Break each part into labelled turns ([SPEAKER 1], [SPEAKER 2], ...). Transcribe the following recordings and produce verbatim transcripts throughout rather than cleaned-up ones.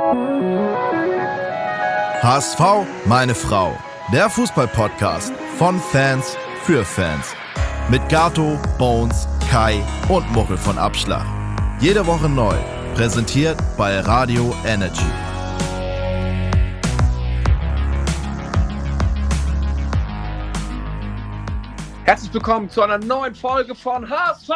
[SPEAKER 1] H S V, meine Frau. Der Fußball-Podcast von Fans für Fans. Mit Gato, Bones, Kai und Muchel von Abschlag. Jede Woche neu. Präsentiert bei Radio Energy.
[SPEAKER 2] Herzlich willkommen zu einer neuen Folge von H S V!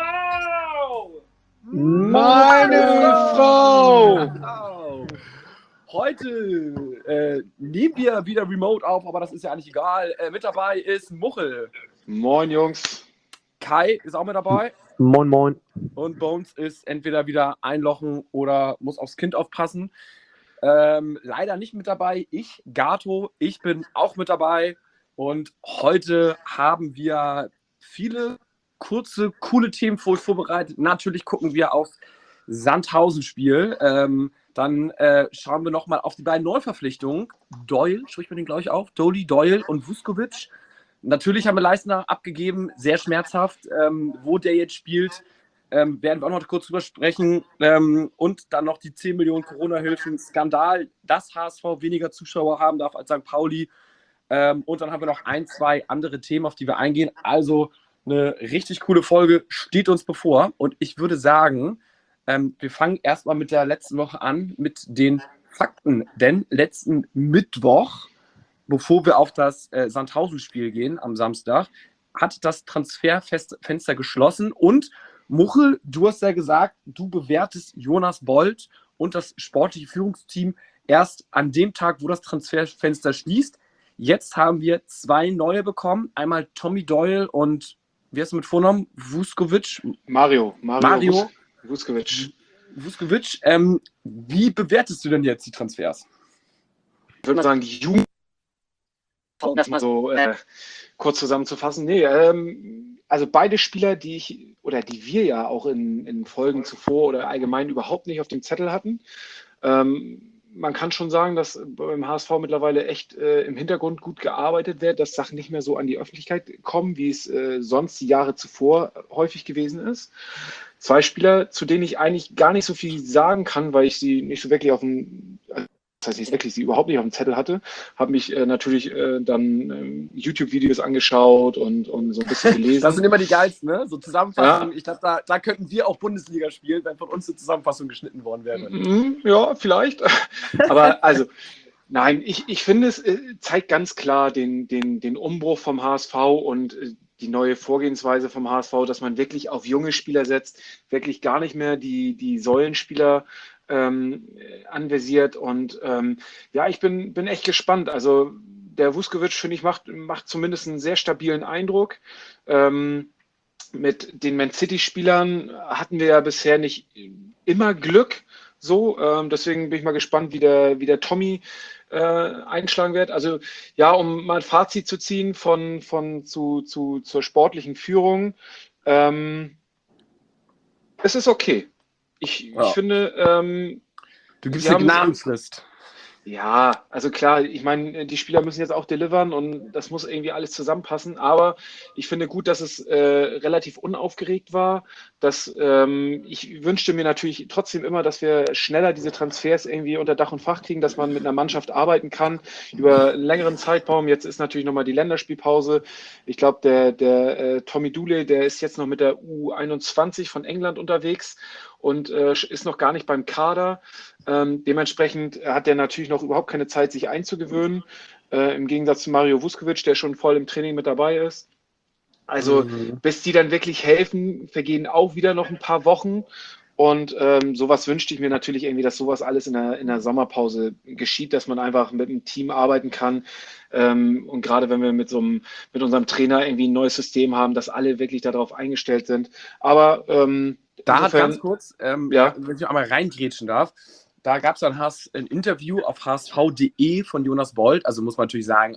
[SPEAKER 3] Meine Frau!
[SPEAKER 2] Frau! Heute äh, nehmen wir wieder remote auf, aber das ist ja eigentlich egal. Äh, mit dabei ist Muchel.
[SPEAKER 3] Moin, Jungs.
[SPEAKER 2] Kai ist auch mit dabei.
[SPEAKER 4] Moin, moin.
[SPEAKER 2] Und Bones ist entweder wieder einlochen oder muss aufs Kind aufpassen. Ähm, leider nicht mit dabei. Ich, Gato, ich bin auch mit dabei. Und heute haben wir viele kurze, coole Themen für euch vorbereitet. Natürlich gucken wir aufs Sandhausen-Spiel. Ähm, dann äh, schauen wir nochmal auf die beiden Neuverpflichtungen. Doyle, spricht man den, glaube ich, auf. Doli, Doyle und Vuskovic. Natürlich haben wir Leistner abgegeben, sehr schmerzhaft. Ähm, wo der jetzt spielt, ähm, werden wir auch noch kurz drüber sprechen. Ähm, und dann noch die zehn Millionen Corona-Hilfen. Skandal, dass H S V weniger Zuschauer haben darf als Sankt Pauli. Ähm, und dann haben wir noch ein, zwei andere Themen, auf die wir eingehen. Also eine richtig coole Folge steht uns bevor. Und ich würde sagen, ähm, wir fangen erstmal mit der letzten Woche an, mit den Fakten. Denn letzten Mittwoch, bevor wir auf das äh, Sandhausen-Spiel gehen am Samstag, hat das Transferfenster geschlossen. Und Muchel, du hast ja gesagt, du bewertest Jonas Bold und das sportliche Führungsteam erst an dem Tag, wo das Transferfenster schließt. Jetzt haben wir zwei neue bekommen. Einmal Tommy Doyle und, wie heißt du mit Vornamen? Vuskovic?
[SPEAKER 3] Mario. Mario,
[SPEAKER 2] Mario
[SPEAKER 3] Vuskovic.
[SPEAKER 2] Vuskovic. Ähm, wie bewertest du denn jetzt die Transfers?
[SPEAKER 3] Ich würde mal sagen, die Jugend, um das mal so äh, kurz zusammenzufassen. Nee, ähm, also beide Spieler, die ich oder die wir ja auch in, in Folgen zuvor oder allgemein überhaupt nicht auf dem Zettel hatten. Ähm, Man kann schon sagen, dass beim H S V mittlerweile echt äh, im Hintergrund gut gearbeitet wird, dass Sachen nicht mehr so an die Öffentlichkeit kommen, wie es äh, sonst die Jahre zuvor häufig gewesen ist. Zwei Spieler, zu denen ich eigentlich gar nicht so viel sagen kann, weil ich sie nicht so wirklich auf dem, das heißt nicht wirklich, sie überhaupt nicht auf dem Zettel hatte, habe mich äh, natürlich äh, dann ähm, YouTube-Videos angeschaut und, und so ein bisschen gelesen.
[SPEAKER 2] Das sind immer die geilsten, ne? So Zusammenfassungen.
[SPEAKER 3] Ja.
[SPEAKER 2] Ich glaube, da, da könnten wir auch Bundesliga spielen, wenn von uns eine Zusammenfassung geschnitten worden wäre.
[SPEAKER 3] Mhm, ja, vielleicht. Aber also, nein, ich, ich finde, es äh, zeigt ganz klar den, den, den Umbruch vom H S V und äh, die neue Vorgehensweise vom H S V, dass man wirklich auf junge Spieler setzt, wirklich gar nicht mehr die, die Säulenspieler ähm, anvisiert. Und ähm, ja, ich bin, bin echt gespannt. Also der Vuskovic, finde ich, macht, macht zumindest einen sehr stabilen Eindruck. Ähm, mit den Man City-Spielern hatten wir ja bisher nicht immer Glück. So, ähm, deswegen bin ich mal gespannt, wie der, wie der Tommy äh, einschlagen wird. Also ja, um mal ein Fazit zu ziehen von, von zu, zu, zur sportlichen Führung. Ähm, es ist okay. Ich,
[SPEAKER 2] Ja.
[SPEAKER 3] ich finde, ähm,
[SPEAKER 2] Du gibst
[SPEAKER 3] Sie
[SPEAKER 2] eine
[SPEAKER 3] haben-
[SPEAKER 2] Gnadenfrist.
[SPEAKER 3] ja, also klar, ich meine, die Spieler müssen jetzt auch delivern und das muss irgendwie alles zusammenpassen, aber ich finde gut, dass es äh, relativ unaufgeregt war, dass ähm, ich wünschte mir natürlich trotzdem immer, dass wir schneller diese Transfers irgendwie unter Dach und Fach kriegen, dass man mit einer Mannschaft arbeiten kann über einen längeren Zeitraum. Jetzt ist natürlich nochmal die Länderspielpause. Ich glaube, der, der äh, Tommy Dooley, der ist jetzt noch mit der U einundzwanzig von England unterwegs und äh, ist noch gar nicht beim Kader. Ähm, dementsprechend hat der natürlich noch überhaupt keine Zeit, sich einzugewöhnen, äh, im Gegensatz zu Mario Vuskovic, der schon voll im Training mit dabei ist. Also
[SPEAKER 2] Mhm.
[SPEAKER 3] bis die dann wirklich helfen, vergehen auch wieder noch ein paar Wochen. Und ähm, sowas wünschte ich mir natürlich irgendwie, dass sowas alles in der, in der Sommerpause geschieht, dass man einfach mit einem Team arbeiten kann. Ähm, und gerade wenn wir mit, so einem, mit unserem Trainer irgendwie ein neues System haben, dass alle wirklich darauf eingestellt sind. Aber ähm,
[SPEAKER 2] Da hat
[SPEAKER 3] insofern,
[SPEAKER 2] ganz kurz, ähm,
[SPEAKER 3] ja.
[SPEAKER 2] wenn ich noch einmal reingrätschen darf, da gab es ein, ein Interview auf h s v punkt d e von Jonas Bold, also muss man natürlich sagen,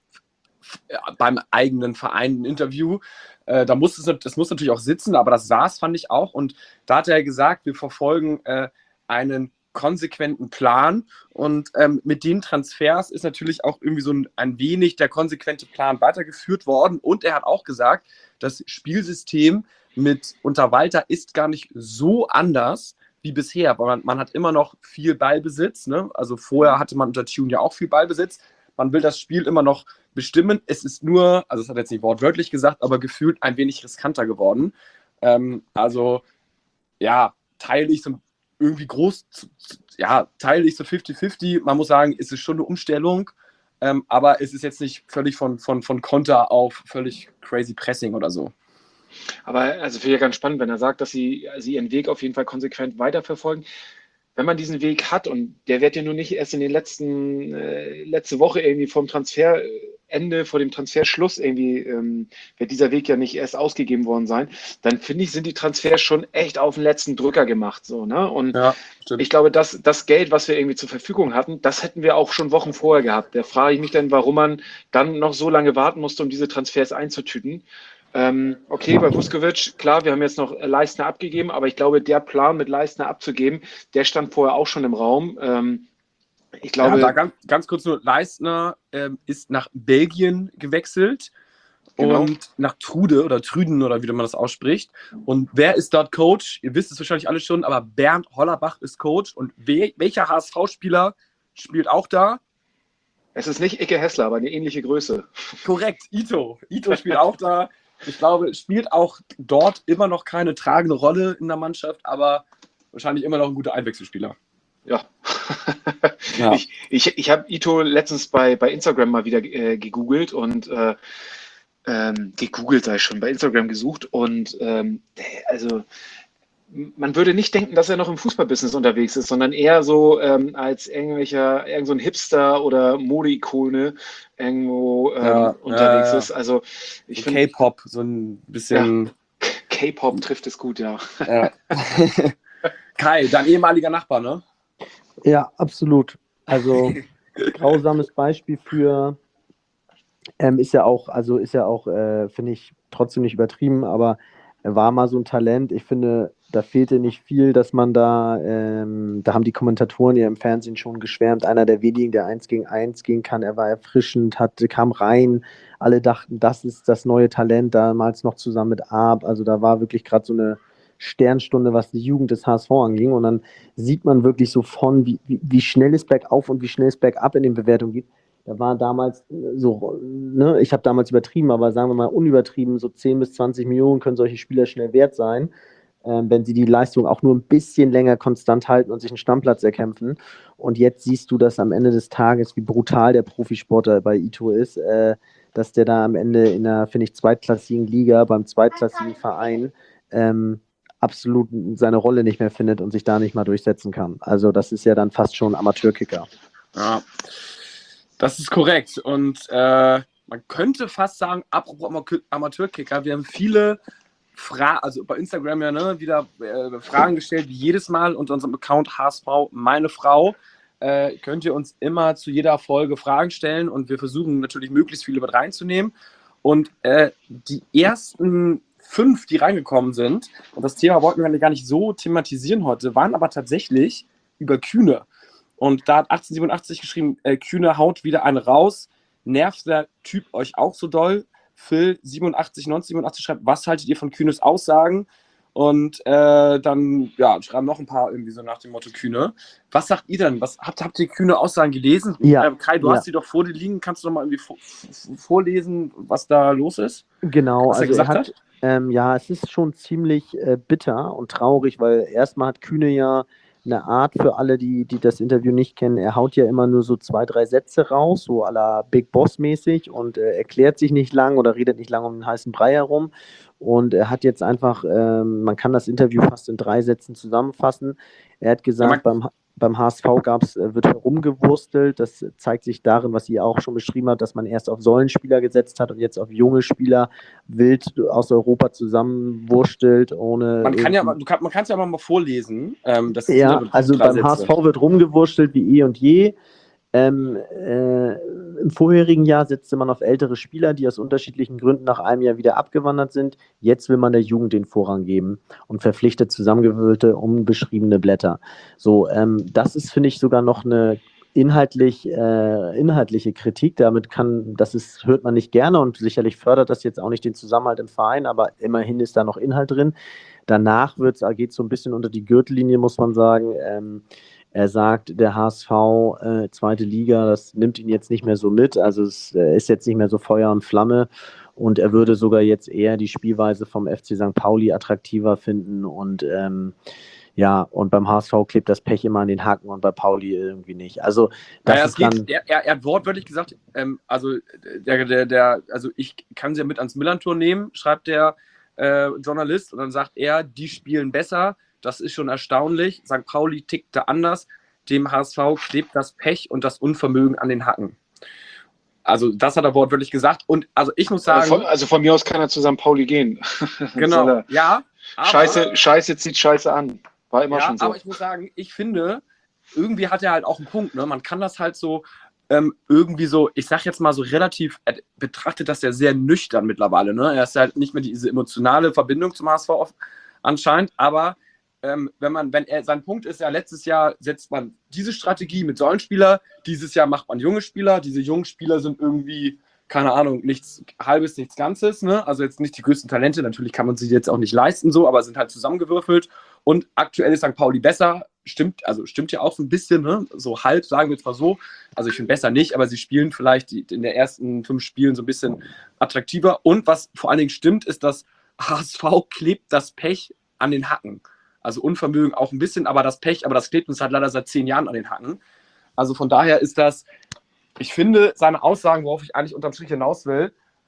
[SPEAKER 2] beim eigenen Verein ein Interview. Äh, da muss es, das muss natürlich auch sitzen, aber das saß, fand ich auch. Und da hat er gesagt, wir verfolgen äh, einen konsequenten Plan. Und ähm, mit den Transfers ist natürlich auch irgendwie so ein, ein wenig der konsequente Plan weitergeführt worden. Und er hat auch gesagt, das Spielsystem mit unter Walter ist gar nicht so anders wie bisher, aber man, man hat immer noch viel Ballbesitz, ne? Also vorher hatte man unter Tune ja auch viel Ballbesitz. Man will das Spiel immer noch bestimmen. Es ist nur, also das hat er jetzt nicht wortwörtlich gesagt, aber gefühlt ein wenig riskanter geworden. Ähm, also ja, teile ich so irgendwie groß, ja, teile ich so fünfzig fünfzig. Man muss sagen, es ist schon eine Umstellung, ähm, aber es ist jetzt nicht völlig von, von, von Konter auf völlig crazy Pressing oder so.
[SPEAKER 3] Aber also finde ich ja ganz spannend, wenn er sagt, dass sie, sie ihren Weg auf jeden Fall konsequent weiterverfolgen. Wenn man diesen Weg hat, und der wird ja nur nicht erst in den letzten, äh, letzte Woche irgendwie vom Transferende, vor dem Transferschluss irgendwie, ähm, wird dieser Weg ja nicht erst ausgegeben worden sein, dann finde ich, sind die Transfers schon echt auf den letzten Drücker gemacht, so, ne? Und
[SPEAKER 2] Ja,
[SPEAKER 3] ich glaube, dass das Geld, was wir irgendwie zur Verfügung hatten, das hätten wir auch schon Wochen vorher gehabt. Da frage ich mich dann, warum man dann noch so lange warten musste, um diese Transfers einzutüten. Ähm, okay, bei Vuskovic, klar, wir haben jetzt noch Leistner abgegeben, aber ich glaube, der Plan mit Leistner abzugeben, der stand vorher auch schon im Raum. Ähm, ich glaube,
[SPEAKER 2] ja, da ganz, ganz kurz nur, Leistner ähm, ist nach Belgien gewechselt
[SPEAKER 3] Genau.
[SPEAKER 2] und nach Trude oder Trüden oder wie man das ausspricht. Und wer ist dort Coach? Ihr wisst es wahrscheinlich alle schon, aber Bernd Hollerbach ist Coach. Und we welcher H S V-Spieler spielt auch da?
[SPEAKER 3] es ist nicht Icke Hessler, aber eine ähnliche Größe.
[SPEAKER 2] Korrekt, Ito. Ito spielt auch da. Ich glaube, spielt auch dort immer noch keine tragende Rolle in der Mannschaft, aber wahrscheinlich immer noch ein guter Einwechselspieler.
[SPEAKER 3] Ja.
[SPEAKER 2] Ja.
[SPEAKER 3] Ich, ich, ich habe Ito letztens bei, bei Instagram mal wieder äh, gegoogelt und äh, ähm, gegoogelt sei schon, bei Instagram gesucht und ähm, also man würde nicht denken, dass er noch im Fußballbusiness unterwegs ist, sondern eher so ähm, als irgendwelcher, irgend so ein Hipster oder Modeikone irgendwo ähm,
[SPEAKER 2] Ja,
[SPEAKER 3] unterwegs
[SPEAKER 2] ja, ja.
[SPEAKER 3] ist. Also ich
[SPEAKER 2] So
[SPEAKER 3] finde,
[SPEAKER 2] K-Pop, so ein bisschen.
[SPEAKER 3] K-Pop trifft es gut, ja.
[SPEAKER 2] Ja. Kai, dein ehemaliger Nachbar, ne?
[SPEAKER 4] Ja, absolut. Also grausames Beispiel für ähm, ist ja auch, also ist ja auch, äh, finde ich, trotzdem nicht übertrieben, aber er war mal so ein Talent. Ich finde, da fehlte nicht viel, dass man da, ähm, da haben die Kommentatoren ja im Fernsehen schon geschwärmt, einer der wenigen, der eins gegen eins gehen kann. Er war erfrischend, hatte, kam rein. Alle dachten, das ist das neue Talent, damals noch zusammen mit Arp. Also da war wirklich gerade so eine Sternstunde, was die Jugend des H S V anging. Und dann sieht man wirklich so von, wie, wie, wie schnell es bergauf und wie schnell es bergab in den Bewertungen geht. Da war damals so, ne, ich habe damals übertrieben, aber sagen wir mal unübertrieben, so zehn bis zwanzig Millionen können solche Spieler schnell wert sein, ähm, wenn sie die Leistung auch nur ein bisschen länger konstant halten und sich einen Stammplatz erkämpfen. Und jetzt siehst du, dass am Ende des Tages, wie brutal der Profisportler bei Ito ist, äh, dass der da am Ende in einer, finde ich, zweitklassigen Liga, beim zweitklassigen Verein, ähm, absolut seine Rolle nicht mehr findet und sich da nicht mal durchsetzen kann. Also das ist ja dann fast schon Amateurkicker.
[SPEAKER 2] Ja. Das ist korrekt. Und äh, man könnte fast sagen, apropos Amateurkicker, wir haben viele Fragen, also bei Instagram ja, ne, wieder äh, Fragen gestellt, wie jedes Mal unter unserem Account H S V meine Frau. Äh, könnt ihr uns immer zu jeder Folge Fragen stellen und wir versuchen natürlich möglichst viele mit reinzunehmen. Und äh, die ersten fünf, die reingekommen sind, und das Thema wollten wir gar nicht so thematisieren heute, waren aber tatsächlich über Kühne. Und da hat achtzehnhundertsiebenundachtzig geschrieben, äh, Kühne haut wieder einen raus. Nervt der Typ euch auch so doll? Phil siebenundachtzig neunzehnhundertsiebenundachtzig schreibt, was haltet ihr von Kühnes Aussagen? Und äh, dann ja, schreiben noch ein paar irgendwie so nach dem Motto Kühne. Was sagt ihr denn? Was, habt, habt ihr Kühne Aussagen gelesen?
[SPEAKER 4] Ja.
[SPEAKER 2] Äh, Kai, du
[SPEAKER 4] ja.
[SPEAKER 2] hast sie doch vor dir liegen. Kannst du noch mal irgendwie vor, vorlesen, was da los ist?
[SPEAKER 4] Genau,
[SPEAKER 2] was er
[SPEAKER 4] also
[SPEAKER 2] gesagt
[SPEAKER 4] er hat,
[SPEAKER 2] hat?
[SPEAKER 4] ähm, ja, es ist schon ziemlich äh, bitter und traurig, weil erstmal hat Kühne ja eine Art, für alle, die, die das Interview nicht kennen, er haut ja immer nur so zwei, drei Sätze raus, so à la Big Boss mäßig und äh, erklärt sich nicht lang oder redet nicht lang um den heißen Brei herum. Und er hat jetzt einfach, ähm, man kann das Interview fast in drei Sätzen zusammenfassen. Er hat gesagt, ja, beim, beim H S V gab's, äh, wird herumgewurstelt. Das zeigt sich darin, was ihr auch schon beschrieben habt, dass man erst auf Säulenspieler gesetzt hat und jetzt auf junge Spieler wild aus Europa zusammenwurstelt. Ohne
[SPEAKER 2] man kann ja, du kann, man kann es ja mal vorlesen. Ähm, das
[SPEAKER 4] ja, also beim Sätze. H S V wird rumgewurstelt wie eh und je. Ähm, äh, Im vorherigen Jahr setzte man auf ältere Spieler, die aus unterschiedlichen Gründen nach einem Jahr wieder abgewandert sind. Jetzt will man der Jugend den Vorrang geben und verpflichtet zusammengewürfelte, unbeschriebene Blätter. So, ähm, das ist, finde ich, sogar noch eine inhaltlich, äh, inhaltliche Kritik. Damit kann, das ist, hört man nicht gerne und sicherlich fördert das jetzt auch nicht den Zusammenhalt im Verein, aber immerhin ist da noch Inhalt drin. danach geht es so ein bisschen unter die Gürtellinie, muss man sagen. Ähm, er sagt, der H S V, äh, zweite Liga, das nimmt ihn jetzt nicht mehr so mit. Also es äh, ist jetzt nicht mehr so Feuer und Flamme. Und er würde sogar jetzt eher die Spielweise vom F C Sankt Pauli attraktiver finden. Und ähm, ja, und beim H S V klebt das Pech immer an den Haken und bei Pauli irgendwie nicht. Also das
[SPEAKER 2] naja,
[SPEAKER 4] ist
[SPEAKER 2] geht,
[SPEAKER 4] dann...
[SPEAKER 2] er, er, er hat wortwörtlich gesagt, ähm, also, der, der, der, also ich kann sie ja mit ans Millantor nehmen, schreibt der äh, Journalist. Und dann sagt er, die spielen besser. Das ist schon erstaunlich. Sankt Pauli tickt da anders. Dem H S V klebt das Pech und das Unvermögen an den Hacken. Also das hat er wortwörtlich gesagt. Und also ich muss sagen...
[SPEAKER 3] Von, also von mir aus kann er zu Sankt Pauli gehen.
[SPEAKER 2] Genau, ja.
[SPEAKER 3] Aber, Scheiße, Scheiße zieht Scheiße an. War immer
[SPEAKER 2] ja,
[SPEAKER 3] schon so.
[SPEAKER 2] Aber ich muss sagen, ich finde, irgendwie hat er halt auch einen Punkt. Ne? Man kann das halt so ähm, irgendwie so, ich sag jetzt mal so relativ, er betrachtet das ja sehr nüchtern mittlerweile. Ne? Er ist halt nicht mehr diese emotionale Verbindung zum H S V anscheinend, aber ähm, wenn man, wenn er, sein Punkt ist ja, letztes Jahr setzt man diese Strategie mit Säulenspieler, dieses Jahr macht man junge Spieler, diese jungen Spieler sind irgendwie, keine Ahnung, nichts Halbes, nichts Ganzes, ne? Also jetzt nicht die größten Talente, natürlich kann man sie jetzt auch nicht leisten so, aber sind halt zusammengewürfelt und aktuell ist Sankt Pauli besser, stimmt, also stimmt ja auch so ein bisschen, ne? So halb, sagen wir jetzt mal so, also ich finde besser nicht, aber sie spielen vielleicht die, in den ersten fünf Spielen so ein bisschen attraktiver und was vor allen Dingen stimmt, ist, dass H S V klebt das Pech an den Hacken. Also Unvermögen auch ein bisschen, aber das Pech, aber das klebt uns halt leider seit zehn Jahren an den Hacken. Also von daher ist das, ich finde, seine Aussagen, worauf ich eigentlich unterm Strich hinaus will,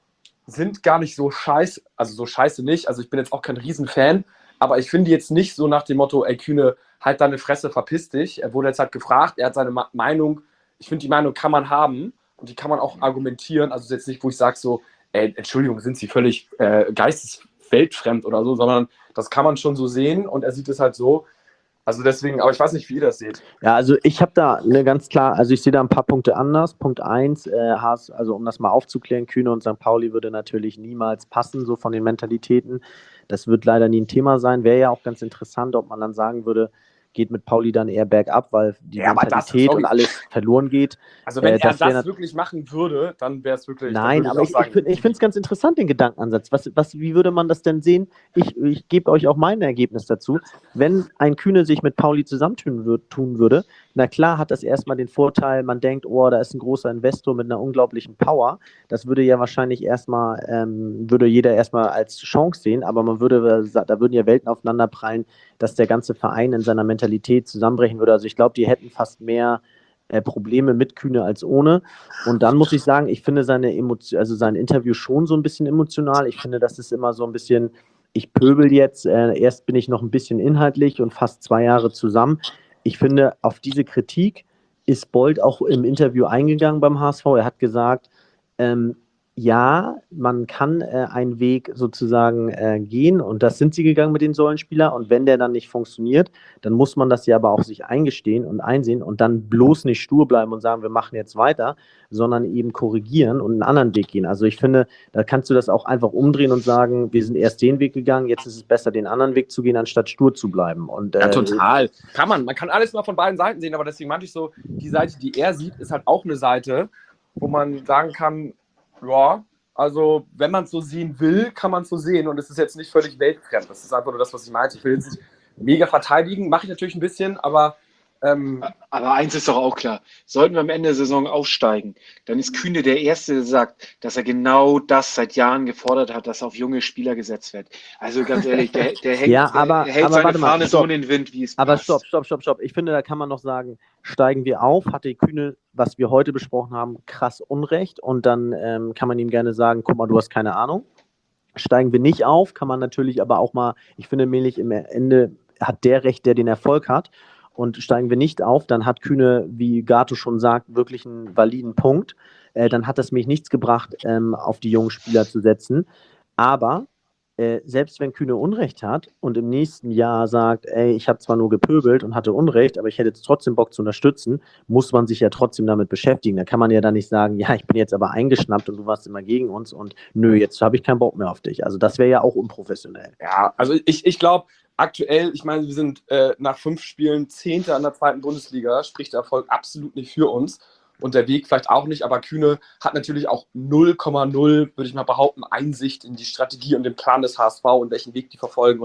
[SPEAKER 2] sind gar nicht so scheiße, also so scheiße nicht, also ich bin jetzt auch kein Riesenfan, aber ich finde jetzt nicht so nach dem Motto, ey Kühne, halt deine Fresse, verpiss dich. Er wurde jetzt halt gefragt, er hat seine Meinung, ich finde die Meinung kann man haben und die kann man auch argumentieren, also jetzt nicht, wo ich sage so, ey, Entschuldigung, sind Sie völlig äh, geistesweltfremd oder so, sondern das kann man schon so sehen und er sieht es halt so. Also deswegen, aber ich weiß nicht, wie ihr das seht.
[SPEAKER 4] Ja, also ich habe da eine ganz klar, also ich sehe da ein paar Punkte anders. Punkt eins, äh, also um das mal aufzuklären, Kühne und Sankt Pauli würde natürlich niemals passen, so von den Mentalitäten. Das wird leider nie ein Thema sein. Wäre ja auch ganz interessant, ob man dann sagen würde, geht mit Pauli dann eher bergab, weil die ja, Mentalität das, und alles verloren geht.
[SPEAKER 2] Also wenn äh, das er das wirklich machen würde, dann wäre es wirklich...
[SPEAKER 4] Nein, aber ich, ich, ich, ich finde es ganz interessant, den Gedankenansatz. Was, was, wie würde man das denn sehen? Ich, ich gebe euch auch mein Ergebnis dazu. Wenn ein Kühne sich mit Pauli zusammentun würd, tun würde, na klar hat das erstmal den Vorteil, man denkt, oh, da ist ein großer Investor mit einer unglaublichen Power. Das würde ja wahrscheinlich erstmal, ähm, würde jeder erstmal als Chance sehen, aber man würde, da würden ja Welten aufeinander prallen, dass der ganze Verein in seiner Mentalität zusammenbrechen würde. Also ich glaube, die hätten fast mehr äh, Probleme mit Kühne als ohne. Und dann muss ich sagen, ich finde seine Emotion, also sein Interview schon so ein bisschen emotional. Ich finde, das ist immer so ein bisschen, ich pöbel jetzt, äh, erst bin ich noch ein bisschen inhaltlich und fast zwei Jahre zusammen. Ich finde, auf diese Kritik ist Bold auch im Interview eingegangen beim H S V. Er hat gesagt, ähm, ja, man kann äh, einen Weg sozusagen äh, gehen und das sind sie gegangen mit den Säulenspielern und wenn der dann nicht funktioniert, dann muss man das ja aber auch sich eingestehen und einsehen und dann bloß nicht stur bleiben und sagen, wir machen jetzt weiter, sondern eben korrigieren und einen anderen Weg gehen. Also ich finde, da kannst du das auch einfach umdrehen und sagen, wir sind erst den Weg gegangen, jetzt ist es besser, den anderen Weg zu gehen, anstatt stur zu bleiben. Und, äh,
[SPEAKER 2] ja, total. Kann man. Man kann alles mal von beiden Seiten sehen, aber deswegen meinte ich so, die Seite, die er sieht, ist halt auch eine Seite, wo man sagen kann, ja, also wenn man es so sehen will, kann man es so sehen und es ist jetzt nicht völlig weltfremd. Das ist einfach nur das, was ich meinte. Ich will jetzt nicht mega verteidigen, mache ich natürlich ein bisschen, aber ähm,
[SPEAKER 3] aber eins ist doch auch klar, sollten wir am Ende der Saison aufsteigen, dann ist Kühne der Erste, der sagt, dass er genau das seit Jahren gefordert hat, dass auf junge Spieler gesetzt wird. Also ganz ehrlich, der, der hängt,
[SPEAKER 4] ja, aber,
[SPEAKER 3] der hält
[SPEAKER 4] aber,
[SPEAKER 3] seine
[SPEAKER 4] warte mal,
[SPEAKER 3] Fahne
[SPEAKER 4] stopp.
[SPEAKER 3] so in den Wind, wie es
[SPEAKER 4] Aber
[SPEAKER 3] passt.
[SPEAKER 4] stopp, stopp, stopp, stopp. Ich finde, da kann man noch sagen, steigen wir auf, hatte Kühne, was wir heute besprochen haben, krass Unrecht und dann ähm, kann man ihm gerne sagen, guck mal, du hast keine Ahnung. Steigen wir nicht auf, kann man natürlich aber auch mal, ich finde nämlich im Ende hat der Recht, der den Erfolg hat. Und steigen wir nicht auf, dann hat Kühne, wie Gato schon sagt, wirklich einen validen Punkt. Äh, dann hat es mich nichts gebracht, ähm, auf die jungen Spieler zu setzen. Aber äh, selbst wenn Kühne Unrecht hat und im nächsten Jahr sagt, ey, ich habe zwar nur gepöbelt und hatte Unrecht, aber ich hätte jetzt trotzdem Bock zu unterstützen, muss man sich ja trotzdem damit beschäftigen. Da kann man ja dann nicht sagen, ja, ich bin jetzt aber eingeschnappt und du warst immer gegen uns und nö, jetzt habe ich keinen Bock mehr auf dich. Also das wäre ja auch unprofessionell.
[SPEAKER 2] Ja, also ich, ich glaube, aktuell, ich meine, wir sind äh, nach fünf Spielen Zehnter in der zweiten Bundesliga, spricht der Erfolg absolut nicht für uns und der Weg vielleicht auch nicht, aber Kühne hat natürlich auch null Komma null, würde ich mal behaupten, Einsicht in die Strategie und den Plan des H S V und welchen Weg die verfolgen und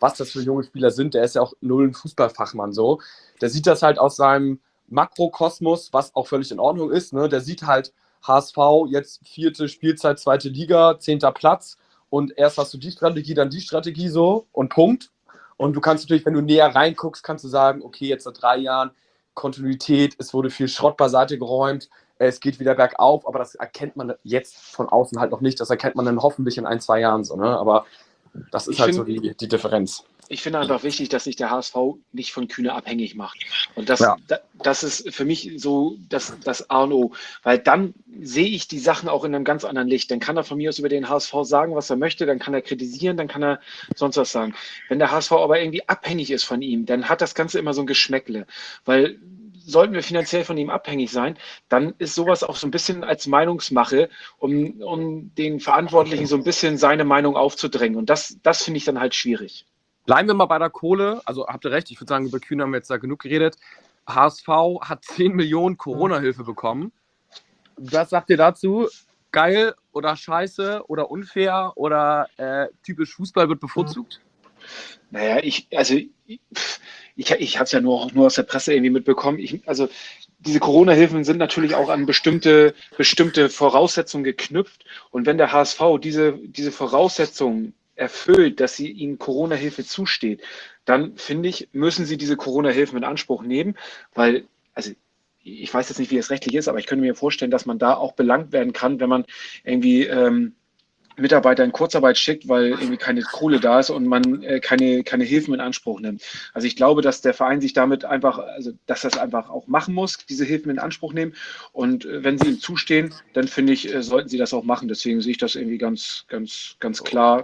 [SPEAKER 2] was das für junge Spieler sind. Der ist ja auch null ein Fußballfachmann so. Der sieht das halt aus seinem Makrokosmos, was auch völlig in Ordnung ist. Ne? Der sieht halt H S V, jetzt vierte Spielzeit, zweite Liga, zehnter Platz und erst hast du die Strategie, dann die Strategie so und Punkt. Und du kannst natürlich, wenn du näher reinguckst, kannst du sagen, okay, jetzt seit drei Jahren Kontinuität, es wurde viel Schrott beiseite geräumt, es geht wieder bergauf, aber das erkennt man jetzt von außen halt noch nicht, das erkennt man dann hoffentlich in ein, zwei Jahren so, ne? Aber das ist ich halt find, so die, die Differenz.
[SPEAKER 3] Ich finde einfach wichtig, dass sich der H S V nicht von Kühne abhängig macht. Und das, ja. da, das ist für mich so das, das A und O. Weil dann sehe ich die Sachen auch in einem ganz anderen Licht. Dann kann er von mir aus über den H S V sagen, was er möchte, dann kann er kritisieren, dann kann er sonst was sagen. Wenn der H S V aber irgendwie abhängig ist von ihm, dann hat das Ganze immer so ein Geschmäckle. Weil sollten wir finanziell von ihm abhängig sein, dann ist sowas auch so ein bisschen als Meinungsmache, um, um den Verantwortlichen so ein bisschen seine Meinung aufzudrängen. Und das, das finde ich dann halt schwierig.
[SPEAKER 2] Bleiben wir mal bei der Kohle. Also habt ihr recht, ich würde sagen, über Kühne haben wir jetzt da genug geredet. H S V hat zehn Millionen Corona-Hilfe bekommen. Was sagt ihr dazu? Geil oder scheiße oder unfair oder äh, typisch Fußball wird bevorzugt?
[SPEAKER 3] Naja, ich, also ich, ich, ich habe es ja nur, nur aus der Presse irgendwie mitbekommen. Ich, also diese Corona-Hilfen sind natürlich auch an bestimmte, bestimmte Voraussetzungen geknüpft. Und wenn der H S V diese, diese Voraussetzungen erfüllt, dass sie ihnen Corona-Hilfe zusteht, dann finde ich, müssen sie diese Corona-Hilfen in Anspruch nehmen, weil, also ich weiß jetzt nicht, wie es rechtlich ist, aber ich könnte mir vorstellen, dass man da auch belangt werden kann, wenn man irgendwie ähm, Mitarbeiter in Kurzarbeit schickt, weil irgendwie keine Kohle da ist und man äh, keine, keine Hilfen in Anspruch nimmt. Also ich glaube, dass der Verein sich damit einfach, also dass das einfach auch machen muss, diese Hilfen in Anspruch nehmen. Und äh, wenn sie ihm zustehen, dann finde ich, äh, sollten sie das auch machen. Deswegen sehe ich das irgendwie ganz, ganz, ganz klar.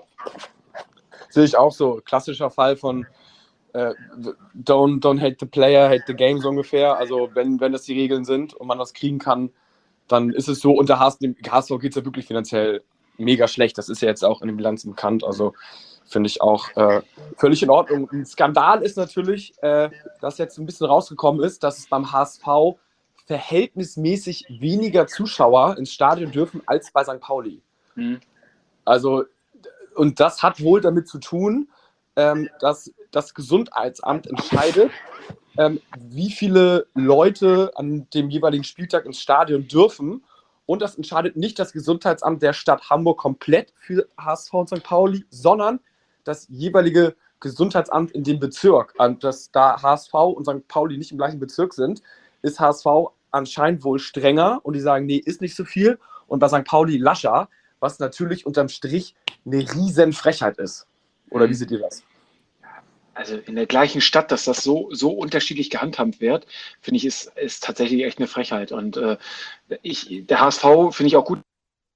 [SPEAKER 2] Sehe ich auch so. Klassischer Fall von äh, don't, don't hate the player, hate the game so ungefähr. Also wenn, wenn das die Regeln sind und man das kriegen kann, dann ist es so. Und der H S V geht es ja wirklich finanziell mega schlecht. Das ist ja jetzt auch in den Bilanzen bekannt. Also finde ich auch äh, völlig in Ordnung. Ein Skandal ist natürlich, äh, dass jetzt ein bisschen rausgekommen ist, dass es beim H S V verhältnismäßig weniger Zuschauer ins Stadion dürfen als bei Sankt Pauli. Mhm. Also, und das hat wohl damit zu tun, ähm, dass das Gesundheitsamt entscheidet, ähm, wie viele Leute an dem jeweiligen Spieltag ins Stadion dürfen. Und das entscheidet nicht das Gesundheitsamt der Stadt Hamburg komplett für H S V und Sankt Pauli, sondern das jeweilige Gesundheitsamt in dem Bezirk. Und dass da H S V und Sankt Pauli nicht im gleichen Bezirk sind, ist H S V anscheinend wohl strenger und die sagen, nee, ist nicht so viel. Und bei Sankt Pauli lascher, was natürlich unterm Strich eine riesen Frechheit ist. Oder wie seht ihr das?
[SPEAKER 3] Also in der gleichen Stadt, dass das so, so unterschiedlich gehandhabt wird, finde ich, ist, ist tatsächlich echt eine Frechheit. Und äh, ich, der H S V finde ich auch gut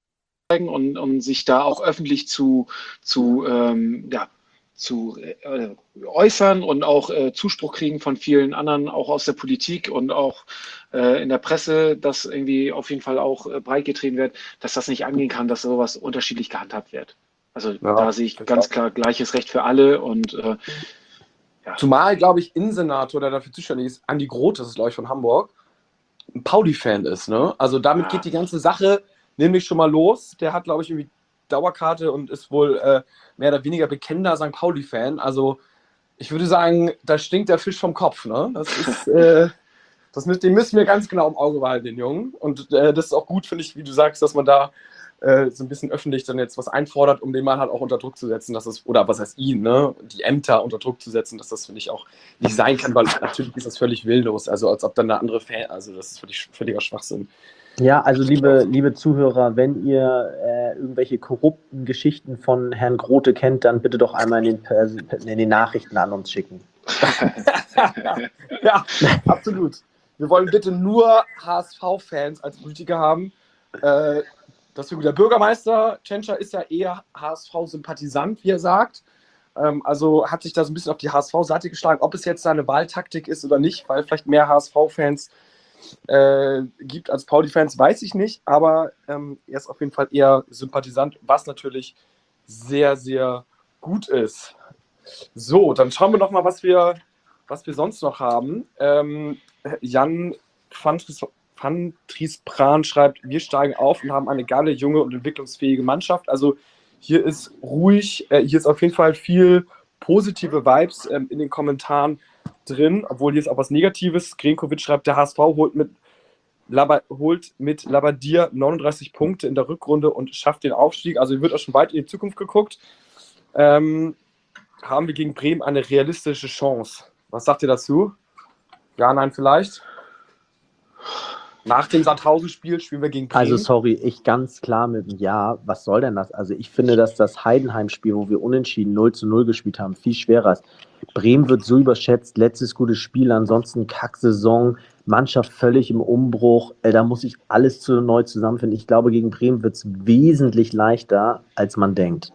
[SPEAKER 3] und, und sich da auch öffentlich zu, zu, ähm, ja, zu äh, äußern und auch äh, Zuspruch kriegen von vielen anderen, auch aus der Politik und auch äh, in der Presse, dass irgendwie auf jeden Fall auch äh, breitgetreten wird, dass das nicht angehen kann, dass sowas unterschiedlich gehandhabt wird. Also ja, da sehe ich ganz klar gleiches Recht für alle und äh,
[SPEAKER 2] ja. Zumal, glaube ich, Innensenator, der dafür zuständig ist, Andi Groth, das ist, glaube ich, von Hamburg, ein Pauli-Fan ist. Ne? Also damit ja. geht die ganze Sache nämlich schon mal los. Der hat, glaube ich, irgendwie Dauerkarte und ist wohl äh, mehr oder weniger bekennender Sankt Pauli-Fan. Also ich würde sagen, da stinkt der Fisch vom Kopf. Ne? Das ist, äh, das müsst, den müssen wir ganz genau im Auge behalten, den Jungen. Und äh, das ist auch gut, finde ich, wie du sagst, dass man da äh, so ein bisschen öffentlich dann jetzt was einfordert, um den Mann halt auch unter Druck zu setzen, dass es, oder was heißt ihn, ne, die Ämter unter Druck zu setzen, dass das, finde ich, auch nicht sein kann, weil natürlich ist das völlig willlos, also als ob dann eine andere Fan, also das ist völlig, völliger Schwachsinn.
[SPEAKER 4] Ja, also liebe, liebe Zuhörer, wenn ihr äh, irgendwelche korrupten Geschichten von Herrn Grote kennt, dann bitte doch einmal in den, in den Nachrichten an uns schicken.
[SPEAKER 2] Ja, absolut. Wir wollen bitte nur H S V-Fans als Politiker haben. Äh, das ist der Bürgermeister. Tschentscher ist ja eher H S V-Sympathisant, wie er sagt. Ähm, also hat sich da so ein bisschen auf die H S V-Seite geschlagen. Ob es jetzt seine Wahltaktik ist oder nicht, weil vielleicht mehr H S V-Fans äh, gibt als Pauli-Fans, weiß ich nicht. Aber ähm, er ist auf jeden Fall eher Sympathisant, was natürlich sehr, sehr gut ist. So, dann schauen wir noch mal, was wir, was wir sonst noch haben. Ähm, Jan van Triespran schreibt, wir steigen auf und haben eine geile, junge und entwicklungsfähige Mannschaft. Also hier ist ruhig, äh, hier ist auf jeden Fall viel positive Vibes ähm, in den Kommentaren drin, obwohl hier ist auch was Negatives. Grenkovic schreibt, der H S V holt mit, Laba, holt mit Labbadia neununddreißig Punkte in der Rückrunde und schafft den Aufstieg. Also hier wird auch schon weit in die Zukunft geguckt. Ähm, haben wir gegen Bremen eine realistische Chance? Was sagt ihr dazu? Ja, nein, vielleicht? Nach dem Sandhausen-Spiel spielen wir gegen Bremen.
[SPEAKER 4] Also sorry, ich ganz klar mit dem Ja. Was soll denn das? Also ich finde, dass das Heidenheim-Spiel, wo wir unentschieden null zu null gespielt haben, viel schwerer ist. Bremen wird so überschätzt, letztes gutes Spiel, ansonsten Kack-Saison, Mannschaft völlig im Umbruch. Äh, da muss ich alles zu neu zusammenfinden. Ich glaube, gegen Bremen wird es wesentlich leichter, als man denkt.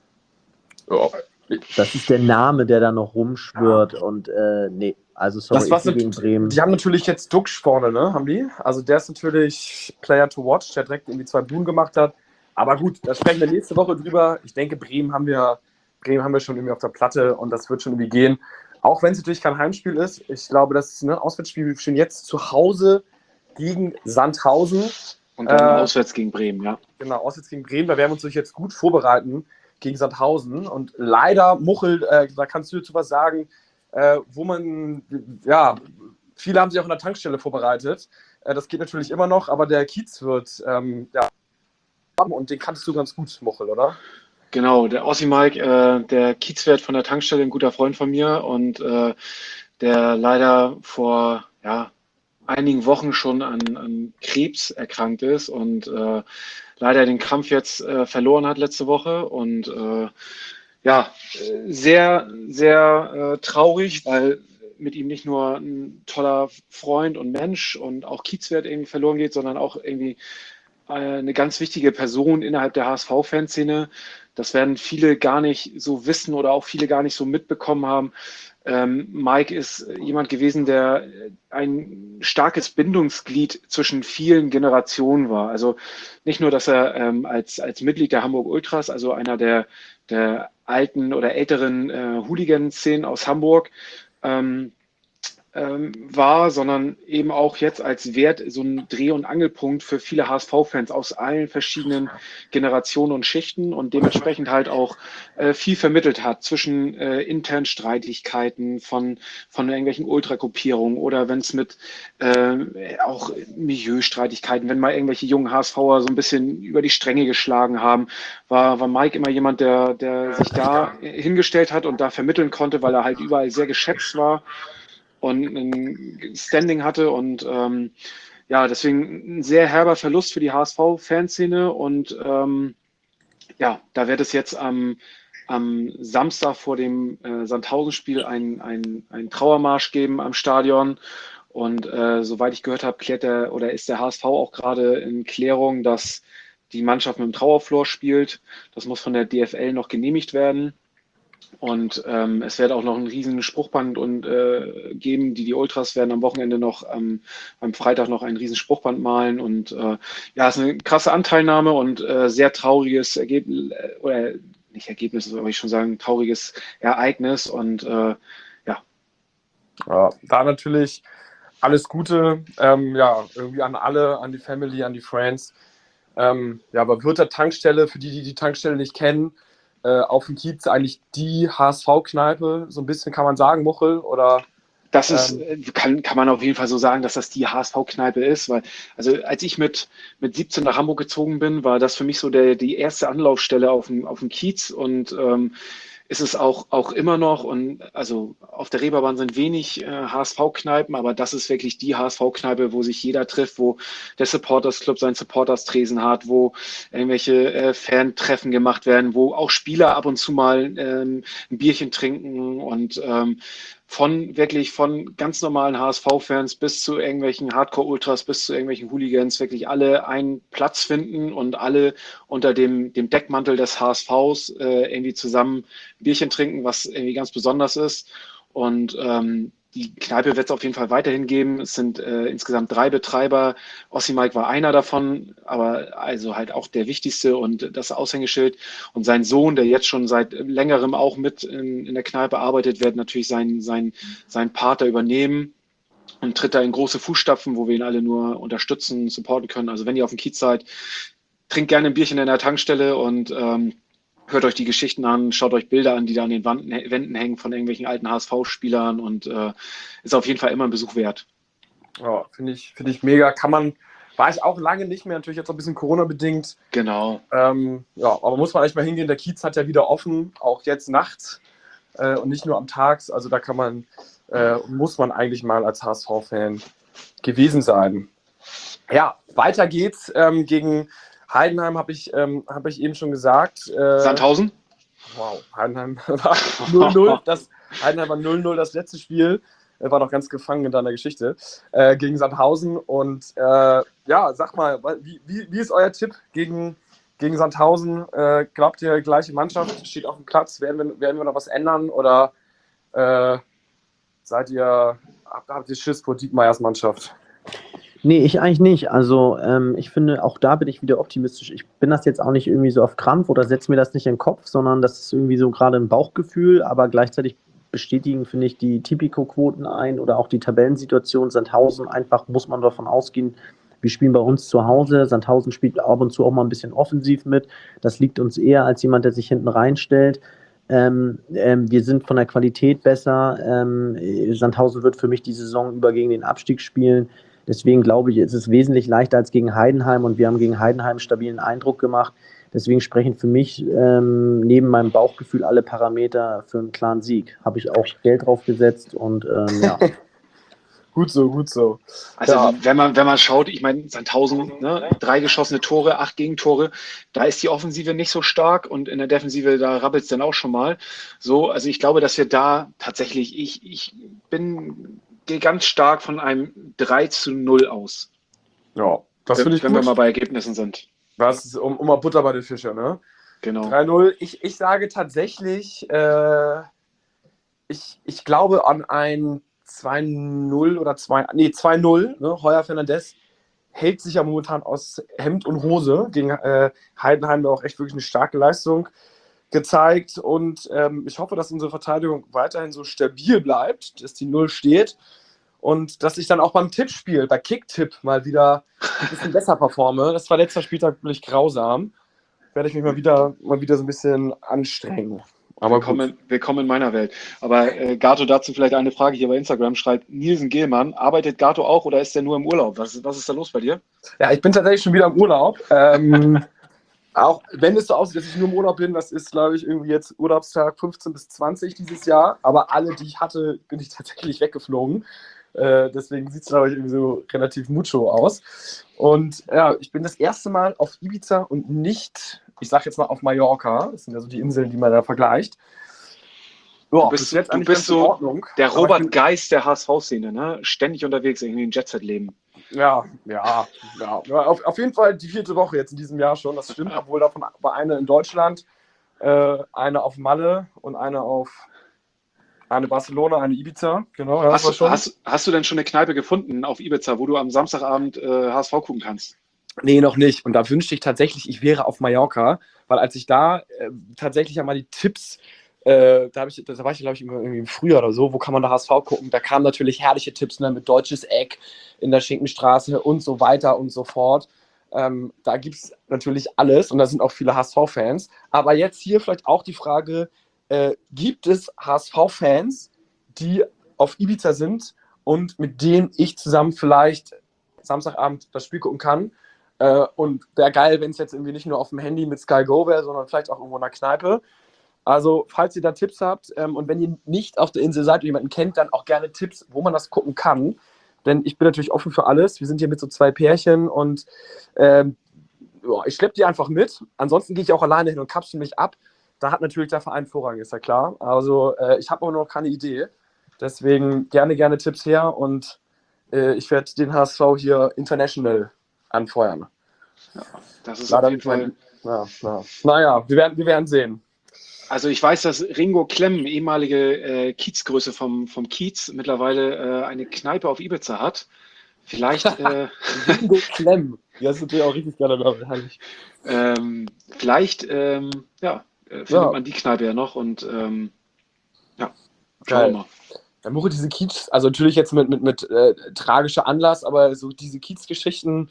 [SPEAKER 2] Ja.
[SPEAKER 4] Das ist der Name, der da noch rumschwirrt und äh, nee. Also sorry,
[SPEAKER 2] das, was
[SPEAKER 4] ich gegen Bremen.
[SPEAKER 2] Die haben natürlich jetzt Duxch vorne, ne? Haben die? Also der ist natürlich Player to watch, der direkt irgendwie zwei Buden gemacht hat. Aber gut, da sprechen wir nächste Woche drüber. Ich denke, Bremen haben wir, Bremen haben wir schon irgendwie auf der Platte und das wird schon irgendwie gehen. Auch wenn es natürlich kein Heimspiel ist. Ich glaube, das ist ein ne, Auswärtsspiel. Wir stehen jetzt zu Hause gegen Sandhausen.
[SPEAKER 3] Und dann
[SPEAKER 2] äh,
[SPEAKER 3] auswärts gegen Bremen, ja.
[SPEAKER 2] Genau, auswärts gegen Bremen. Da werden wir uns jetzt gut vorbereiten gegen Sandhausen. Und leider, Muchel, äh, da kannst du dazu was sagen, Äh, wo man, ja, viele haben sich auch in der Tankstelle vorbereitet. Äh, das geht natürlich immer noch, aber der Kiez wird, ähm, ja, und den kanntest du ganz gut, Muchel, oder?
[SPEAKER 3] Genau, der Ossi Mike, äh, der Kiezwert von der Tankstelle, ein guter Freund von mir und äh, der leider vor ja, einigen Wochen schon an, an Krebs erkrankt ist und äh, leider den Kampf jetzt äh, verloren hat letzte Woche und äh, ja, sehr, sehr äh, traurig, weil mit ihm nicht nur ein toller Freund und Mensch und auch Kiezwert irgendwie verloren geht, sondern auch irgendwie äh, eine ganz wichtige Person innerhalb der H S V-Fanszene. Das werden viele gar nicht so wissen oder auch viele gar nicht so mitbekommen haben. Ähm, Mike ist jemand gewesen, der ein starkes Bindungsglied zwischen vielen Generationen war. Also nicht nur, dass er ähm, als, als Mitglied der Hamburg Ultras, also einer der, der alten oder älteren äh, Hooligan-Szenen aus Hamburg ähm, ähm, war, sondern eben auch jetzt als Wert so ein Dreh- und Angelpunkt für viele H S V-Fans aus allen verschiedenen Generationen und Schichten und dementsprechend halt auch äh, viel vermittelt hat zwischen äh, internen Streitigkeiten von, von irgendwelchen Ultragruppierungen oder wenn es mit äh, auch Milieustreitigkeiten, wenn mal irgendwelche jungen HSVer so ein bisschen über die Stränge geschlagen haben, war, war Mike immer jemand, der, der sich da hingestellt hat und da vermitteln konnte, weil er halt überall sehr geschätzt war und ein Standing hatte und ähm, ja, deswegen ein sehr herber Verlust für die H S V-Fanszene und ähm, ja, da wird es jetzt am, am Samstag vor dem äh, Sandhausen-Spiel ein, ein, ein Trauermarsch geben am Stadion und äh, soweit ich gehört habe, klärt der oder ist der H S V auch gerade in Klärung, dass die Mannschaft mit dem Trauerflor spielt. Das muss von der D F L noch genehmigt werden. Und ähm, es wird auch noch einen riesen Spruchband und, äh, geben. Die, die Ultras werden am Wochenende noch, ähm, am Freitag noch ein riesen Spruchband malen. Und äh, ja, es ist eine krasse Anteilnahme und äh, sehr trauriges Ergebnis, oder nicht Ergebnis, aber ich schon sagen, trauriges Ereignis. Und äh, ja.
[SPEAKER 2] Ja, da natürlich alles Gute, ähm, ja, irgendwie an alle, an die Family, an die Friends. Ähm, ja, aber Würther Tankstelle, für die, die die Tankstelle nicht kennen, äh, auf dem Kiez eigentlich die H S V-Kneipe, so ein bisschen kann man sagen, Muchel, oder?
[SPEAKER 3] Das ist,
[SPEAKER 2] Ähm,
[SPEAKER 3] kann, kann man auf jeden Fall so sagen, dass das die H S V-Kneipe ist, weil, also als ich mit, mit siebzehn nach Hamburg gezogen bin, war das für mich so der, die erste Anlaufstelle auf dem, auf dem Kiez und ähm, ist es auch, auch immer noch und also auf der Reeperbahn sind wenig äh, H S V-Kneipen, aber das ist wirklich die H S V-Kneipe, wo sich jeder trifft, wo der Supporters Club seinen Supporters-Tresen hat, wo irgendwelche äh, Fan-Treffen gemacht werden, wo auch Spieler ab und zu mal ähm, ein Bierchen trinken und ähm, von wirklich von ganz normalen H S V-Fans bis zu irgendwelchen Hardcore-Ultras, bis zu irgendwelchen Hooligans, wirklich alle einen Platz finden und alle unter dem, dem Deckmantel des H S Vs äh, irgendwie zusammen ein Bierchen trinken, was irgendwie ganz besonders ist. Und ähm, die Kneipe wird es auf jeden Fall weiterhin geben. Es sind äh, insgesamt drei Betreiber. Ossi Mike war einer davon, aber also halt auch der wichtigste und das Aushängeschild. Und sein Sohn, der jetzt schon seit längerem auch mit in, in der Kneipe arbeitet, wird natürlich seinen sein, sein Pater übernehmen und tritt da in große Fußstapfen, wo wir ihn alle nur unterstützen, supporten können. Also wenn ihr auf dem Kiez seid, trinkt gerne ein Bierchen in der Tankstelle und ähm, hört euch die Geschichten an, schaut euch Bilder an, die da an den Wanden, Wänden hängen von irgendwelchen alten H S V-Spielern und äh, ist auf jeden Fall immer ein Besuch wert.
[SPEAKER 2] Ja, finde ich, finde ich mega. Kann man, war ich auch lange nicht mehr, natürlich jetzt auch ein bisschen Corona-bedingt.
[SPEAKER 3] Genau.
[SPEAKER 2] Ähm, ja, aber muss man eigentlich mal hingehen. Der Kiez hat ja wieder offen, auch jetzt nachts äh, und nicht nur am Tag. Also da kann man, äh, muss man eigentlich mal als H S V-Fan gewesen sein. Ja, weiter geht's ähm, gegen Heidenheim, habe ich, ähm, hab ich eben schon gesagt. Äh,
[SPEAKER 3] Sandhausen?
[SPEAKER 2] Wow, Heidenheim war null null. Das, Heidenheim war null null das letzte Spiel. Er war noch ganz gefangen in deiner Geschichte. Äh, gegen Sandhausen. Und äh, ja, sag mal, wie, wie, wie ist euer Tipp gegen, gegen Sandhausen? Äh, glaubt ihr, gleiche Mannschaft steht auf dem Platz? Werden wir, werden wir noch was ändern? Oder äh, seid ihr, habt, habt ihr Schiss vor Diekmeyers Mannschaft?
[SPEAKER 4] Nee, ich eigentlich nicht. Also ähm, ich finde, auch da bin ich wieder optimistisch. Ich bin das jetzt auch nicht irgendwie so auf Krampf oder setze mir das nicht in den Kopf, sondern das ist irgendwie so gerade ein Bauchgefühl, aber gleichzeitig bestätigen, finde ich, die Tipico-Quoten ein oder auch die Tabellensituation. Sandhausen, einfach muss man davon ausgehen, wir spielen bei uns zu Hause. Sandhausen spielt ab und zu auch mal ein bisschen offensiv mit. Das liegt uns eher als jemand, der sich hinten reinstellt. Ähm, ähm, wir sind von der Qualität besser. Ähm, Sandhausen wird für mich die Saison über gegen den Abstieg spielen. Deswegen glaube ich, es ist wesentlich leichter als gegen Heidenheim und wir haben gegen Heidenheim einen stabilen Eindruck gemacht. Deswegen sprechen für mich ähm, neben meinem Bauchgefühl alle Parameter für einen klaren Sieg. Habe ich auch Geld drauf gesetzt und ähm, ja.
[SPEAKER 2] Gut so, gut so.
[SPEAKER 3] Also
[SPEAKER 2] ja.
[SPEAKER 3] wenn man wenn man schaut, ich meine, Sandhausen, ne, drei geschossene Tore, acht Gegentore, da ist die Offensive nicht so stark und in der Defensive, da rabbelt es dann auch schon mal. So, also ich glaube, dass wir da tatsächlich, ich, ich bin gehe ganz stark von einem drei zu null aus.
[SPEAKER 2] Ja, das finde ich
[SPEAKER 3] wenn
[SPEAKER 2] gut.
[SPEAKER 3] wir mal bei Ergebnissen sind.
[SPEAKER 2] Was ist um, um mal Butter bei den Fischen, ne?
[SPEAKER 3] Genau.
[SPEAKER 2] drei null. Ich, ich sage tatsächlich, äh, ich, ich glaube an ein zwei null oder zwei, nee, zwei null. Ne? Heuer Fernandes hält sich ja momentan aus Hemd und Hose gegen äh, Heidenheim, da auch echt wirklich eine starke Leistung gezeigt. Und ähm, ich hoffe, dass unsere Verteidigung weiterhin so stabil bleibt, dass die Null steht und dass ich dann auch beim Tippspiel, bei Kicktipp mal wieder ein bisschen besser performe. Das war letzter Spieltag wirklich grausam. Werde ich mich mal wieder, mal wieder so ein bisschen anstrengen. Aber
[SPEAKER 3] willkommen, willkommen in meiner Welt. Aber äh, Gato, dazu vielleicht eine Frage hier bei Instagram, schreibt Nielsen Gehlmann, arbeitet Gato auch oder ist der nur im Urlaub? Was, was ist da los bei dir?
[SPEAKER 2] Ja, ich bin tatsächlich schon wieder im Urlaub. Ähm, auch wenn es so aussieht, dass ich nur im Urlaub bin, das ist, glaube ich, irgendwie jetzt Urlaubstag fünfzehn bis zwanzig dieses Jahr. Aber alle, die ich hatte, bin ich tatsächlich weggeflogen. Äh, deswegen sieht es, glaube ich, irgendwie so relativ mucho aus. Und ja, ich bin das erste Mal auf Ibiza und nicht, ich sage jetzt mal auf Mallorca. Das sind ja so die Inseln, die man da vergleicht. Ja,
[SPEAKER 3] du bist,
[SPEAKER 2] jetzt
[SPEAKER 3] du bist so der
[SPEAKER 2] Aber
[SPEAKER 3] Robert
[SPEAKER 2] bin,
[SPEAKER 3] Geist der H S V-Szene, ne? Ständig unterwegs, irgendwie im Jet-Set-Leben.
[SPEAKER 2] Ja, ja, ja. Auf, auf jeden Fall die vierte Woche jetzt in diesem Jahr schon. Das stimmt, obwohl davon war eine in Deutschland, äh, eine auf Malle und eine auf eine Barcelona, eine Ibiza. Genau, ja,
[SPEAKER 3] hast,
[SPEAKER 2] das war schon.
[SPEAKER 3] Hast, hast du denn schon eine Kneipe gefunden auf Ibiza, wo du am Samstagabend äh, H S V gucken kannst?
[SPEAKER 2] Nee, noch nicht. Und da wünschte ich tatsächlich, ich wäre auf Mallorca, weil als ich da äh, tatsächlich einmal die Tipps, äh, da, ich, da war ich, glaube ich, irgendwie im Frühjahr oder so, wo kann man da H S V gucken? Da kamen natürlich herrliche Tipps, ne, mit deutsches Eck in der Schinkenstraße und so weiter und so fort. Ähm, da gibt es natürlich alles und da sind auch viele H S V-Fans. Aber jetzt hier vielleicht auch die Frage, äh, gibt es H S V-Fans, die auf Ibiza sind und mit denen ich zusammen vielleicht Samstagabend das Spiel gucken kann? Äh, und wäre geil, wenn es jetzt irgendwie nicht nur auf dem Handy mit Sky Go wäre, sondern vielleicht auch irgendwo in der Kneipe. Also, falls ihr da Tipps habt ähm, und wenn ihr nicht auf der Insel seid und jemanden kennt, dann auch gerne Tipps, wo man das gucken kann. Denn ich bin natürlich offen für alles. Wir sind hier mit so zwei Pärchen und ähm, ja, ich schleppe die einfach mit. Ansonsten gehe ich auch alleine hin und kapsel mich ab. Da hat natürlich der Verein Vorrang, ist ja klar. Also, äh, ich habe aber noch keine Idee. Deswegen gerne, gerne Tipps her und äh, ich werde den H S V hier international anfeuern.
[SPEAKER 3] Ja, das ist
[SPEAKER 2] Leider
[SPEAKER 3] auf jeden Fall.
[SPEAKER 2] Ja, ja. Naja, wir werden, wir werden sehen.
[SPEAKER 3] Also ich weiß, dass Ringo Klemm, ehemalige äh, Kiezgröße vom, vom Kiez, mittlerweile äh, eine Kneipe auf Ibiza hat. Vielleicht. Äh,
[SPEAKER 2] Ringo Klemm. Ja, das ist natürlich auch richtig geil, herrlich.
[SPEAKER 3] Ähm, vielleicht, ähm, ja, äh, findet
[SPEAKER 2] Ja.
[SPEAKER 3] man die Kneipe ja noch und ähm, ja,
[SPEAKER 2] Geil.
[SPEAKER 3] schauen wir mal.
[SPEAKER 2] Ja, Muche, diese Kiez, also natürlich jetzt mit, mit, mit äh, tragischer Anlass, aber so diese Kiez-Geschichten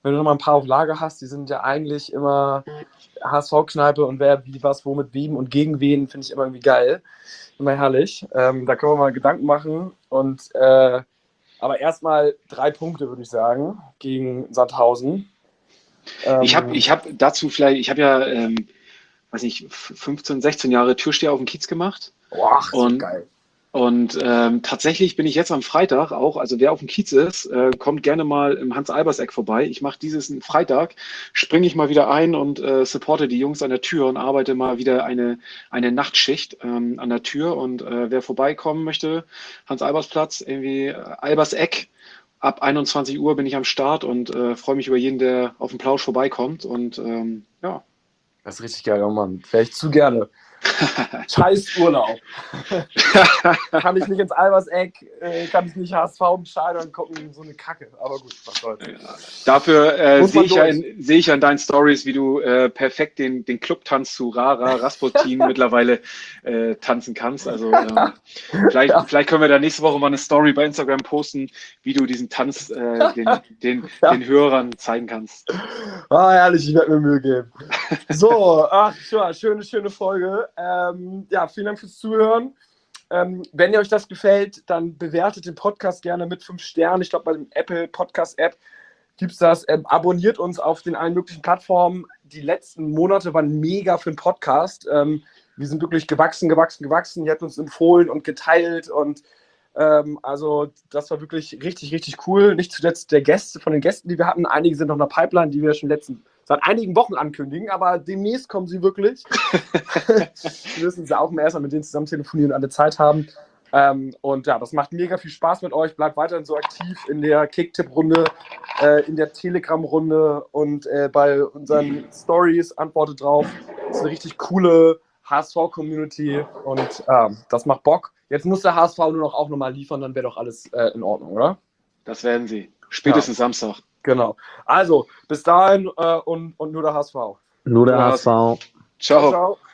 [SPEAKER 2] wenn du noch mal ein paar auf Lager hast, die sind ja eigentlich immer H S V-Kneipe und wer wie was, wo mit wem und gegen wen, finde ich immer irgendwie geil. Immer herrlich. Ähm, da können wir mal Gedanken machen. Und äh, aber erstmal drei Punkte, würde ich sagen, gegen Sandhausen. Ähm,
[SPEAKER 3] Ich habe ich hab dazu vielleicht, ich habe ja, ähm, weiß nicht, fünfzehn, sechzehn Jahre Türsteher auf dem Kiez gemacht.
[SPEAKER 2] Boah, so
[SPEAKER 3] und
[SPEAKER 2] geil.
[SPEAKER 3] Und ähm, tatsächlich bin ich jetzt am Freitag auch, also wer auf dem Kiez ist, äh, kommt gerne mal im Hans-Albers-Eck vorbei. Ich mache dieses Freitag, springe ich mal wieder ein und äh, supporte die Jungs an der Tür und arbeite mal wieder eine, eine Nachtschicht ähm, an der Tür. Und äh, wer vorbeikommen möchte, Hans-Albers-Platz, irgendwie äh, Albers-Eck, ab einundzwanzig Uhr bin ich am Start und äh, freue mich über jeden, der auf den Plausch vorbeikommt. Und ähm, ja.
[SPEAKER 2] Das ist richtig geil, oh Mann. Vielleicht zu gerne. Scheiß Urlaub. Kann ich nicht ins Albers-Eck, äh, kann ich nicht H S V entscheiden und gucken, so eine Kacke. Aber gut, was soll's.
[SPEAKER 3] Ja. Dafür äh,
[SPEAKER 2] Muss
[SPEAKER 3] sehe
[SPEAKER 2] man
[SPEAKER 3] ich, ja
[SPEAKER 2] durch.
[SPEAKER 3] in- seh ich ja in deinen Stories, wie du äh, perfekt den, den Clubtanz zu Rara Rasputin mittlerweile äh, tanzen kannst. Also ähm, vielleicht,
[SPEAKER 2] Ja.
[SPEAKER 3] vielleicht können wir da nächste Woche mal eine Story bei Instagram posten, wie du diesen Tanz äh, den, den,
[SPEAKER 2] Ja.
[SPEAKER 3] den Hörern zeigen kannst.
[SPEAKER 2] Ah, herrlich, ich werde mir Mühe geben. So, ach, ja, schöne, schöne Folge. Ähm, ja, vielen Dank fürs Zuhören. Ähm, wenn ihr euch das gefällt, dann bewertet den Podcast gerne mit fünf Sternen. Ich glaube, bei dem Apple Podcast App gibt es das. Ähm, abonniert uns auf den allen möglichen Plattformen. Die letzten Monate waren mega für den Podcast. Ähm, wir sind wirklich gewachsen, gewachsen, gewachsen. Ihr habt uns empfohlen und geteilt und ähm, also das war wirklich richtig, richtig cool. Nicht zuletzt der Gäste, von den Gästen, die wir hatten. Einige sind noch in der Pipeline, die wir schon letzten, seit einigen Wochen ankündigen, aber demnächst kommen sie wirklich. Wir müssen sie auch mal erstmal mit denen zusammen telefonieren und alle Zeit haben. Ähm, und ja, das macht mega viel Spaß mit euch. Bleibt weiterhin so aktiv in der Kicktipp-Runde, äh, in der Telegram-Runde und äh, bei unseren Stories. Antwortet drauf. Das ist eine richtig coole H S V-Community und ähm, das macht Bock. Jetzt muss der H S V nur noch auch nochmal liefern, dann wäre doch alles äh, in Ordnung, oder?
[SPEAKER 3] Das werden sie. Spätestens Samstag.
[SPEAKER 2] Genau. Also, bis dahin äh, und, und nur der H S V.
[SPEAKER 4] Nur der
[SPEAKER 3] Ja.
[SPEAKER 4] H S V.
[SPEAKER 3] Ciao.
[SPEAKER 2] Ciao.